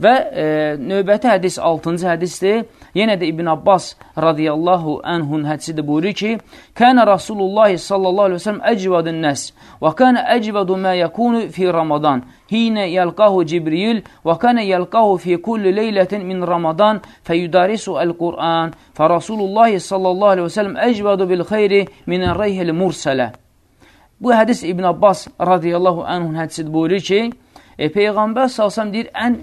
Və növbəti hədis 6-cı hədisdir. Yenə də İbn Abbas radiyallahu anhun hədisidir, buyurur ki, Kənə Rasulullah sallallahu aleyhi ve sellem əcvadun nəs və kənə əcvadu mə yəkunu fi Ramadan hinə yəlqahu Cibril və kənə yəlqahu fi kulli leylətin min Ramadan fəyudarisu əl-Qur'an fə Rasulullah sallallahu aleyhi ve sellem əcvadu bil xeyri minən reyhil mursələ. Bu hədis İbn Abbas radiyallahu anhun hədisidir, buyurur ki, Peyğəmbər salsam deyir, ən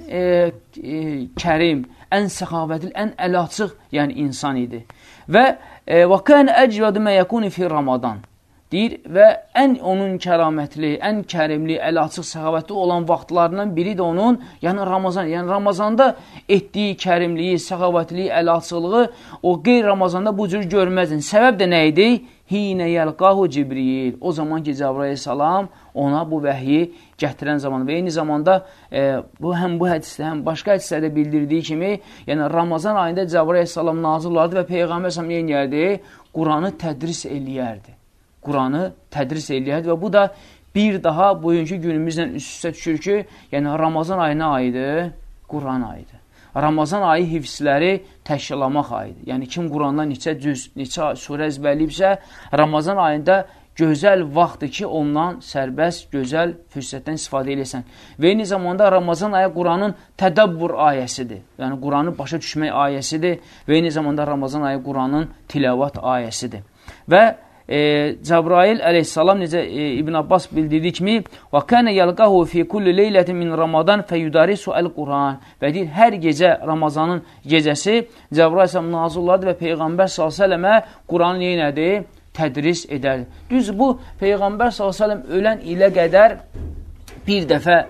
kərim, ən səxavətli, ən əl-açıq, yəni insan idi. Və kən əcvədu mə yəkuni fi Ramadan deyir və ən onun kəramətli, ən kərimli, əl-açıq, səxavətli olan vaxtlarından biri də onun, yəni Ramazan. Yəni Ramazanda etdiyi kərimliyi, səxavətliyi, əl-açılığı o qeyri-Ramazanda bu cür görməzdin. Səbəb də nə idi? Hinə yəlqahu Cibril. O zaman ki, Cəbrail salam ona bu vəhyi gətirən zaman və eyni zamanda həm bu hədisdə, həm başqa hədislərdə bildirdiyi kimi, yəni Ramazan ayında Cəbrail salam nazil olardı və Peyğəmbər salam eləyərdi, Quranı tədris eləyərdi. Quranı tədris eləyərdi və bu da bir daha bugünkü günümüzlə üst-üstə düşür ki, yəni Ramazan ayına ayıdır, Quran ayıdır. Ramazan ayı hifzləri təşkilamaq ayıdır. Yəni, kim Qurandan neçə cüz, neçə surə əzbərliyibsə, Ramazan ayında gözəl vaxtdır ki, ondan sərbəst, gözəl fürsətdən istifadə edirsən. Və eyni zamanda Ramazan ayı Quranın tədəbbür ayəsidir. Yəni, Quranı başa düşmək ayəsidir və eyni zamanda Ramazan ayı Quranın tilavat ayəsidir. Və Cəbrail əleyhissalam necə İbn Abbas bildirdiyi kimi və kənə yəlqahu fi kulli leylətin min Ramadan fəyudarisu əl-Quran və deyir, hər gecə Ramazanın gecəsi Cəbrail əleyhissalam nazil olardı və Peyğəmbər s.ə.və Quranı neynədi? Tədris edərdi. Düz bu, Peyğəmbər s.ə.v ölən ilə qədər bir dəfə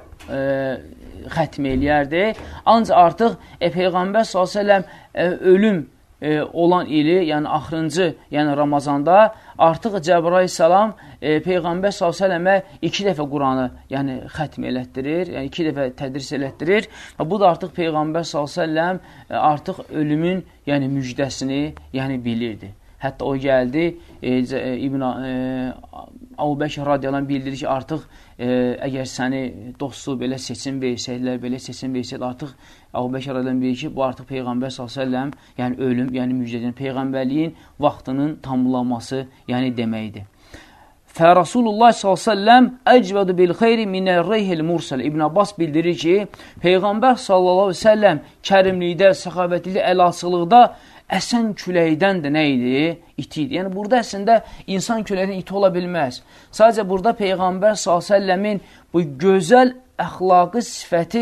xətm eləyərdi. Ancaq artıq Peyğəmbər s.ə.v ölüm olan ili, yəni axırıncı, yəni Ramazanda artıq Cəbrail salam Peyğəmbər s.ə.və 2 dəfə Quranı yəni xətm elətdirir, yəni 2 dəfə tədris elətdirir. Bu da artıq Peyğəmbər s.ə.v artıq ölümün yəni müjdəsini yəni bilirdi. Hətta o gəldi, İbn Əbu Bəkir radiyallahu bildirir ki, artıq əgər səni dostu belə seçim versəklər, belə seçim versəklər, artıq Əbu Bəkir radiyallahu bilir ki, bu artıq Peyğəmbər s.ə.v yəni ölüm, yəni müjdədir, Peyğəmbərliyin vaxtının tamamlanması yəni deməkdir. Fə Rasulullah s.ə.v əcvədu bil xeyri minər reyhil mursəl. İbn Abbas bildirir ki, Peyğəmbər s.ə.v kərimlikdə, səxavətlikdə, əl-açılıqda əsən küləkdən də nə idi? İti idi. Yəni, burada əslində insan küləkdən iti ola bilməz. Sadəcə burada Peyğəmbər s.ə.v-in bu gözəl əxlaqı sifəti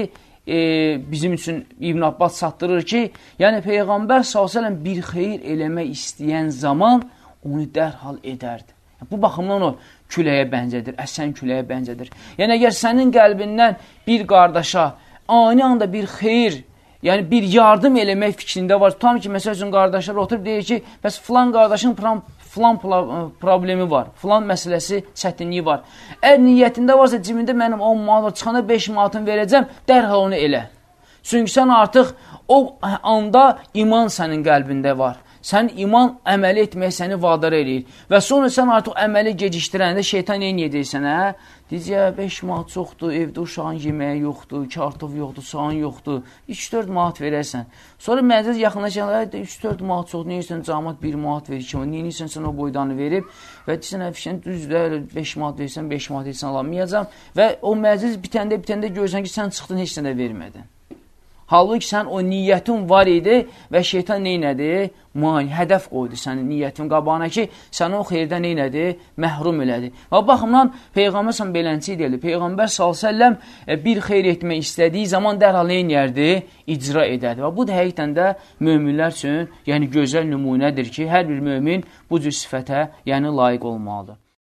bizim üçün İbn Abbas çatdırır ki, yəni Peyğəmbər s.ə.v bir xeyir eləmək istəyən zaman onu dərhal edərdi. Bu baxımdan o küləyə bənzədir, əsən küləyə bənzədir. Yəni, əgər sənin qəlbindən bir qardaşa ani anda bir xeyir, yəni bir yardım eləmək fikrində var. Tutam ki, məsəl üçün qardaşlar oturub deyir ki, bəs filan qardaşın filan problemi var, filan məsələsi, çətinliyi var. Əgər niyyətində varsa, cibində mənim 10 manat var, çıxanda 5 manatını verəcəm, dərhal onu elə. Çünki sən artıq o anda iman sənin qəlbində var. Sən iman əməli etməyə səni vadar eləyir. Və sonra sən artıq əməli gecişdirəndə şeytan neyin edirsən, hə? Deyəcək, 5 manat çoxdur, evdə uşağın yeməyi yoxdur, kartof yoxdur, soğan yoxdur, 3-4 manat verərsən. Sonra məclis yaxınlaşanlar, 3-4 manat çoxdur, neyirsən, camat 1 manat verir ki, neyirsən, sən o boydanı verib və deyirsən, düzdür, 5 manat verirsən, 5 manat verirsən, alamayacam və o məclis bitəndə görürsən ki, sən çıxdın, heç nə də vermədin. Halbuki sən o niyyətin var idi və şeytan neynədi? Hədəf qoydu sənin niyyətin qabağına ki, sən o xeyirdən neynədi? Məhrum elədi. Və baxımdan Peyğəmbər sən belənçi deyildi. Peyğəmbər s.ə.v bir xeyir etmək istədiyi zaman dərhal neynərdi? İcra edərdi. Və bu da həqiqətən də möminlər üçün yəni gözəl nümunədir ki, hər bir mömin bu cür sifətə yəni layiq olmalıdır.